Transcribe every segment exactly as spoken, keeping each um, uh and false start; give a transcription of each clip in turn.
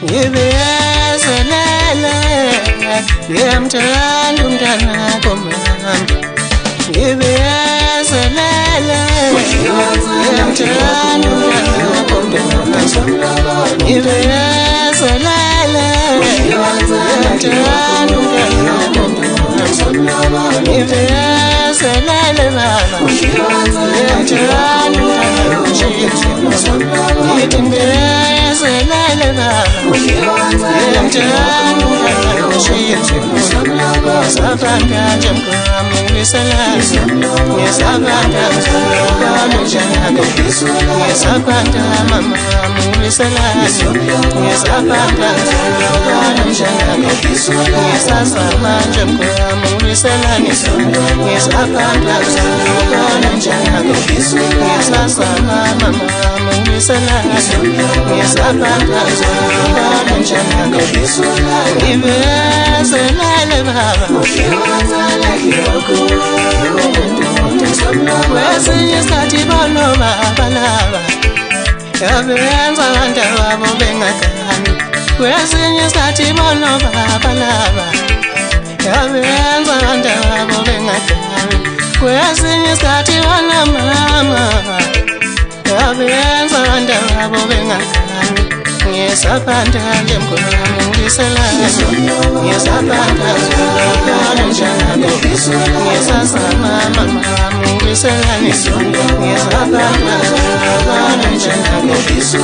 ngibezelele ngiyamthanda umntana komama ngibezelele ngiyamthanda umntana komama ngibezelele ngiyamthanda umntana komama ngibezelele baba ngiyamthanda umntana ngibezelele baba ngiyamthanda Sabanda jamkam ngisalasa ngisabanda ngizolokana njalo ngisabanda mama ngisalasa ngisabanda ngizolokana njalo ngisasaba jamkam ngisalasa ngisabanda ngizolokana njalo ngisasaba mama ngisalasa ngisabanda ngizolokana njalo ngibezelele baba kwesinye isikhathi bona baba laba yabenza abantu babo bengadani kwesinye isikhathi bona baba laba yabenza abantu babo bengadani kwesinye isikhathi bona mama yabenza abantu babo bengadani ngisabanda ngemgwamo ngisalasa ngisabanda ngizolokana njalo ngisasama mama ngisalasa ngisabanda ngizolokana njalo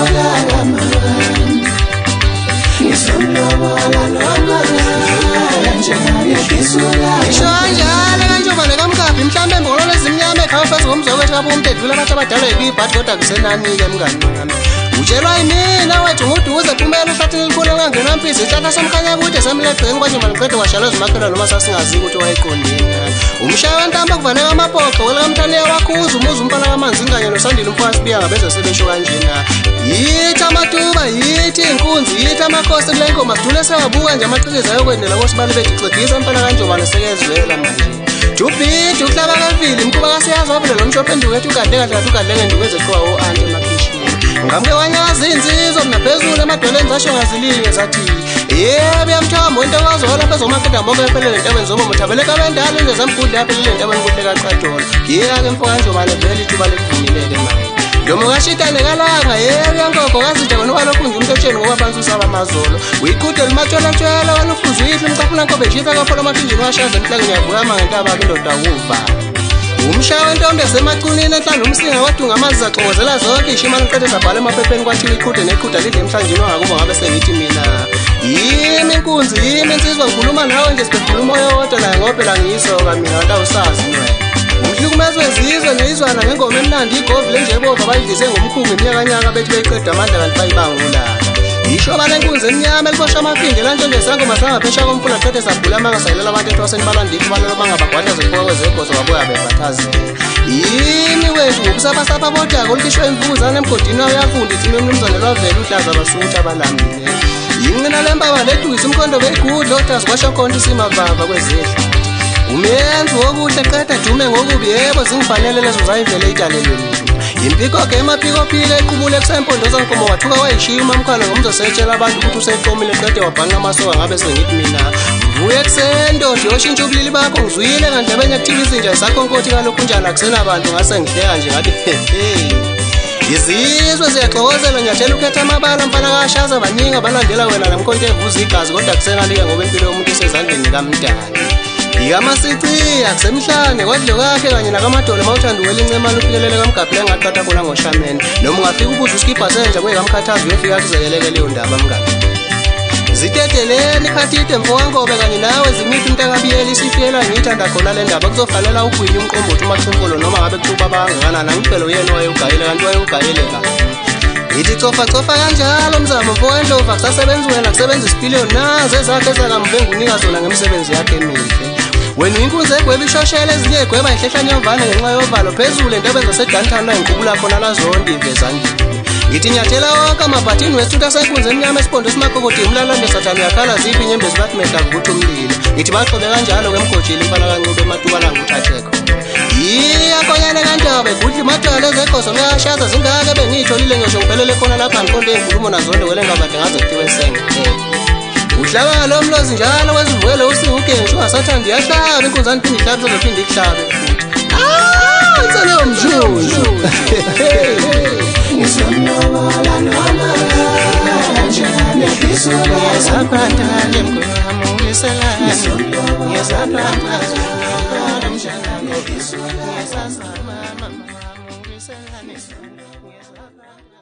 Shonjalo kanjobane kamkaphi mhlambe embongolo ezimnyama ekhaya phezu komzokwethi lapho umuntu edlula abantu abadala ekuyibhathi kodwa kusenani-ke mngani wami utshelwa yimina wethu nguduze phumela uhlathini elikhulu engangena mpizi isihlahla somkhanya kude semlegceni kwanje maliqede washalwa zimakhelwane noma sasingaziyo ukuthi wayeqondeni umshaya wentamba kuvaleka amabhoqo welakamthaniya wakhuza umuzi umpala kamanzi inganye nosandile umfowasi biya ngabeze sebesho kanjena yithi amatuba yithi inkunzi yithi amakhosi kule nkoma sidule sewabuka nje amacikeza ayokwendela kosibali bethu ixegisa mpala kanjobane sekezwela manje jubhidi uhlaba kavili mkuba kasiyazi wavule lo mshophe endukethi ugadle kahle kathi ugadle ngendukeze kuwa o-anti emakhishini ngamke wanyazi inzizo mina phezulu emadoleni zasho ngazilinge zathi yebo yamthamo into wazola lapha ezomakeda mboko ephelele entabeni zobo muthabeleka abendala into zamgudla yaphelele entabeni kuhle kaqadola ngiyake mfowanje manje vele ithuba lekuvumilele manje Domo kashitane kalanga yebo yankoko kazija wena walokhu nje umuntu etsheni ngoba abantu usaba amazolo uyiqude limatshela tshela wena ufuzile umcapula nkobe jita kaphola amathinjini washaza emhlanga ngiyavuka mangentaba indoda ukuva umshawe ntombi esemacunini enhlanga umsinga wadunga amazi zacongozela zonke ishimana iqede sabhala emaphepheni kwathiwa iqude nequde lidle emhlanjini wangakuba ngabe sengithi mina yimi inkunzi yimi insizwa ngikhuluma nawe nje sikhuluma oyodwa la ngophela ngiyisoka mina awusazi wena umhlukumezwe zizwe nezizwana ngengoma emnandi igovi lenjebova bayidlise ngomkhungu iminyakanyaka bethi beyiqeda amandla kanti bayibangula isho balenkunzi emnyama elibosha amaphinge lantshonje sangoma sangaphesha komfula qede sabhula manga sayilela abantu etwaseni balandiphi balelo bangabagwada zekuwa zegozo babuya bebathazela yini wethu ngokusapasapha bodako likhishwe imvukuzane emgodini wayo yafunda ithi nomnumzane lwavela uhlaza basuthi abalambile yinqina lempaba ledwisa umkhondo beyigudla odazi kwasho konto isimavava kwezidla umenzi wokuhle qeda dume ngokubi yebo zingifanele lezo zayivele italelweni impiko ke emaphiko phile equbule kusempondo zankomo wathuka wayishiya umamkhana ngomzosetshela abantu ukuthi useqomile qede wabhanqa amasoka ngabe sengithi mina vuye kusendo nje oshintsha ubulili bakho ngizwile ngandlebenya akuthiba izinja zakhonkoti kalokhu njalo akusena abantu ngase ngihleka nje ngathi hehe izizwe ziyaxokozela nyathela ukhetha amabala mfana kashaza abaningi abalandela wena lamkhonto evuza igazi kodwa kusenalike ngoba impilo yomuntu isezandleni kamdala Ikamasici akusemhlane kwadlo kakhe kanye nakamadolo mawuthanda uwela incemana ufikelele kamgabhile ngaqatha khona ngoshamene noma ungafika ubuza uskipha senje kwekamkhathazo uyefika kuzeleleke leyo ndaba mngani Ziteteleni khathide mfowangobe kanye nawe zimithi umntakabiyeli isifiyela ngithanda khona le ndaba kuzofanele ugwinye umqombothi umachinkolo noma ngabe kuba bangakanana ngiphelo yena wayegayile kanti wayegayile ka Ithi cofa cofa kanjalo mzamo mfowendlova kusasebenza wena kusebenza isipiliyoni nazo ezakhe zakamve ngunika zona ngemisebenzi yakhe emihle Wena inkunzi egweba ishoshele ezinye egweba ihlehlanya yovane ngenxa yovalo phezulu entebe zaseDantown engikubula khona la zonke ivezandile Ngithi nyathela wonke amabhathini wethu asekunze emnyama esipondo simakokoti umlalande sathana yakhala ziphi inyembezi bathi mehla kuthi umlilo Ngithi baxobe kanjalo kwemgojile impala kancube ematuba la nguthatheko iyakonyana kantobe futhi mathala zegoso liyashaza zingaka bengiyitholile ngisho ngiphelele khona lapha ngiqonde inkulumo nazonke wele ngabade ngaze kuthiwe nsenge uhlaba lo mlozi njalo wezivukele usihugenshi ungasathandi yahlaba inkunzane phinde ihlabe sezophinde ihlabe ah insane yomjunju ngizomlobola noma kanjani ngisula zaphatha lemgomo ngiselana ngizaphatha zona mshana ngisula ngisazama mama ngiselana ngizaphatha